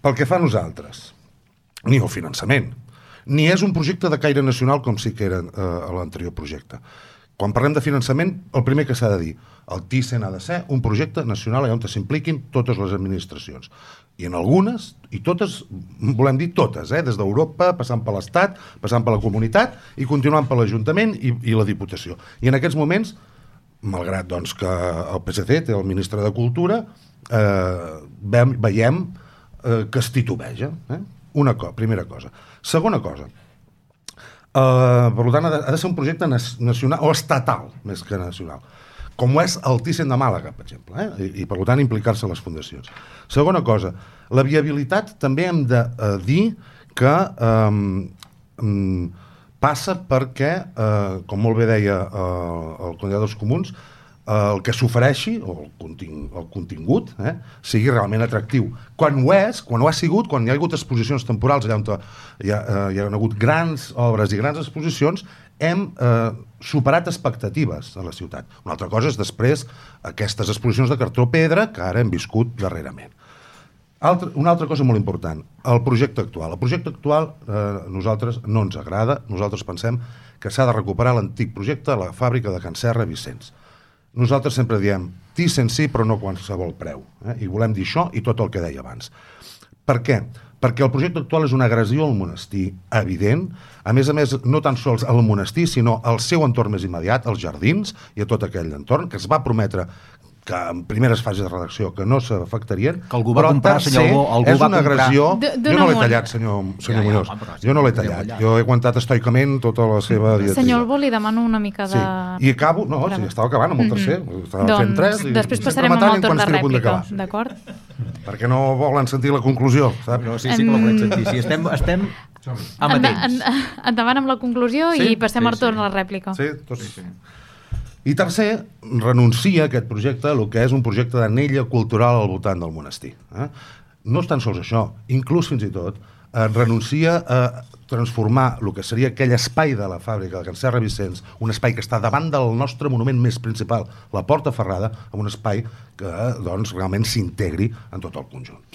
Pel que fa a nosaltres, ni el finançament, ni és un projecte de caire nacional com sí que era a l'anterior projecte. Quan parlem de finançament, el primer que s'ha de dir, el Thyssen ha de ser un projecte nacional on s'impliquin totes les administracions. I en algunes, i totes, volem dir totes, des d'Europa, passant per l'Estat, passant per la comunitat i continuant per l'Ajuntament i la Diputació. I en aquests moments, malgrat doncs, que el PSC té el ministre de Cultura, veiem que es titubeja. Primera cosa. Segona cosa, per tant, ha de ser un projecte nacional o estatal, més que nacional, com ho és el Thyssen de Màlaga, per exemple, i per tant implicar-se a les fundacions. Segona cosa, la viabilitat també hem de dir que passa perquè, com molt bé deia el candidat dels comuns, el que s'ofereixi, o el contingut, sigui realment atractiu. Quan ho és, quan ho ha sigut, quan hi ha hagut exposicions temporals, allà on hi ha hagut grans obres i grans exposicions, hem superat expectatives a la ciutat. Una altra cosa és després aquestes exposicions de cartró-pedra que ara hem viscut darrerament. Una altra cosa molt important, el projecte actual. El projecte actual a nosaltres no ens agrada, nosaltres pensem que s'ha de recuperar l'antic projecte de la fàbrica de Can Serra Vicenç. Nosaltres sempre diem Thyssen sí, però no qualsevol preu. I volem dir això i tot el que deia abans. Per què? Perquè el projecte actual és una agressió al monestir evident, a més, no tan sols al monestir, sinó al seu entorn més immediat, als jardins i a tot aquell entorn, que es va prometre que en primeres fases de redacció que no s'afectarien, però tercer, és una agressió... Jo no l'he tallat, senyor Muñoz, jo no l'he tallat, jo he aguantat estoicament tota la seva diatriba. Senyor Albó, li demano una mica de... I acabo, no, estava acabant amb el tercer, estava fent tres... Després passarem amb el torn de rèplica, d'acord? Perquè no volen sentir la conclusió, saps? Sí, que la volem sentir, sí, estem amatents. Endavant amb la conclusió i passem al torn a la rèplica. Sí, tots. I tercer, renuncia aquest projecte a el que és un projecte d'anella cultural al voltant del monestir. No és tan sols això, inclús fins i tot renuncia a transformar el que seria aquell espai de la fàbrica de Can Serra Vicenç, un espai que està davant del nostre monument més principal, la Porta Ferrada, en un espai que doncs, realment s'integri en tot el conjunt.